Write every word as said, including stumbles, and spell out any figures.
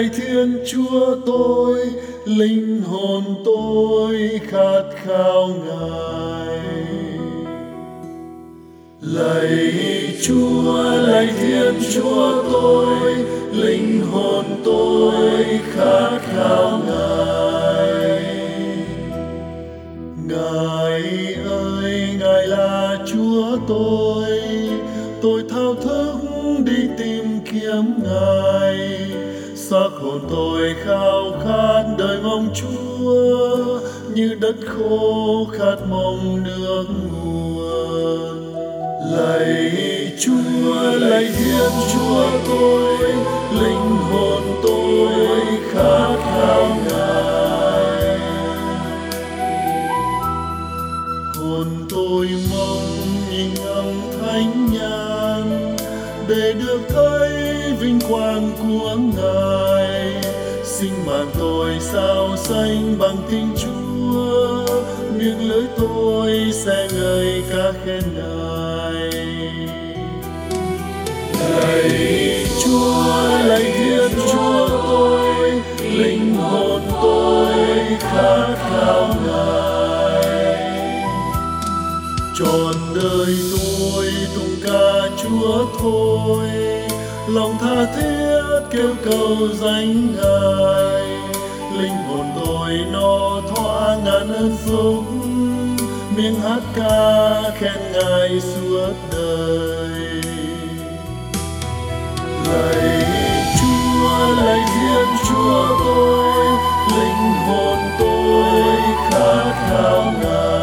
lạy Thiên Chúa tôi, linh hồn tôi khát khao Ngài. Lạy Chúa, lạy Thiên Chúa tôi, linh hồn tôi khát khao Ngài. Ngài ơi, Ngài là Chúa tôi, tôi thao thức đi tìm kiếm Ngài. Xác hồn tôi khao khát đợi mong Chúa, như đất khô khát mong nước nguồn. Lạy Chúa, lạy Thiên Chúa tôi, linh hồn tôi khát khao Ngài. Hồn tôi mong nhìn ngắm thánh nhàn, để được thấy vinh quang của Ngài. Sinh mạng tôi sao xanh bằng tình Chúa, miệng lưỡi tôi sẽ ngợi ca khen Ngài. Lạy Chúa, lạy Thiên Chúa tôi, linh hồn tôi khát khao Ngài. Trọn đời tôi tung ca Chúa thôi, lòng tha thiết kêu cầu danh Ngài. Linh hồn tôi no thỏa ngàn ơn phúc, miệng hát ca khen Ngài suốt đời. Lạy Chúa, lạy Thiên Chúa tôi, linh hồn tôi khát khao Ngài.